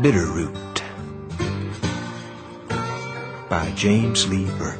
Bitterroot by James Lee Burke.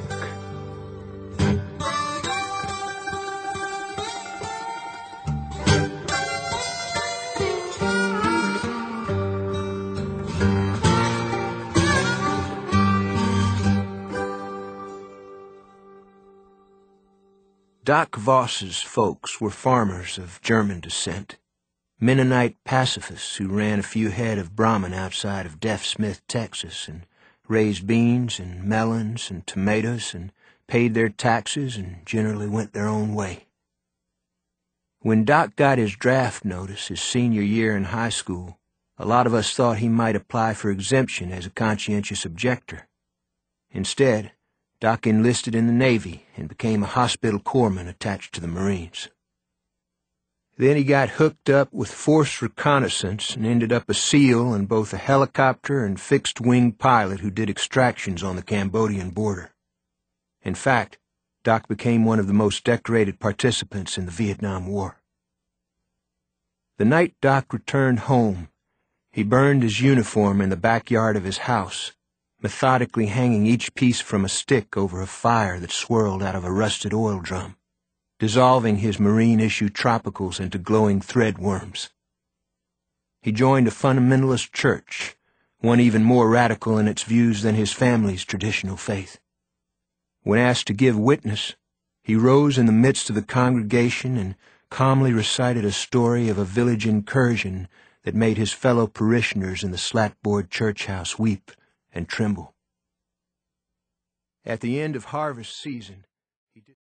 Doc Voss's folks were farmers of German descent, Mennonite pacifists who ran a few head of Brahmin outside of Deaf Smith, Texas, and raised beans and melons and tomatoes and paid their taxes and generally went their own way. When Doc got his draft notice his senior year in high school, a lot of us thought he might apply for exemption as a conscientious objector. Instead, Doc enlisted in the Navy and became a hospital corpsman attached to the Marines. Then he got hooked up with force reconnaissance and ended up a SEAL and both a helicopter and fixed-wing pilot who did extractions on the Cambodian border. In fact, Doc became one of the most decorated participants in the Vietnam War. The night Doc returned home, he burned his uniform in the backyard of his house, methodically hanging each piece from a stick over a fire that swirled out of a rusted oil drum, dissolving his Marine-issue tropicals into glowing thread worms. He joined a fundamentalist church, one even more radical in its views than his family's traditional faith. When asked to give witness, he rose in the midst of the congregation and calmly recited a story of a village incursion that made his fellow parishioners in the slat-board church house weep and tremble. At the end of harvest season, he did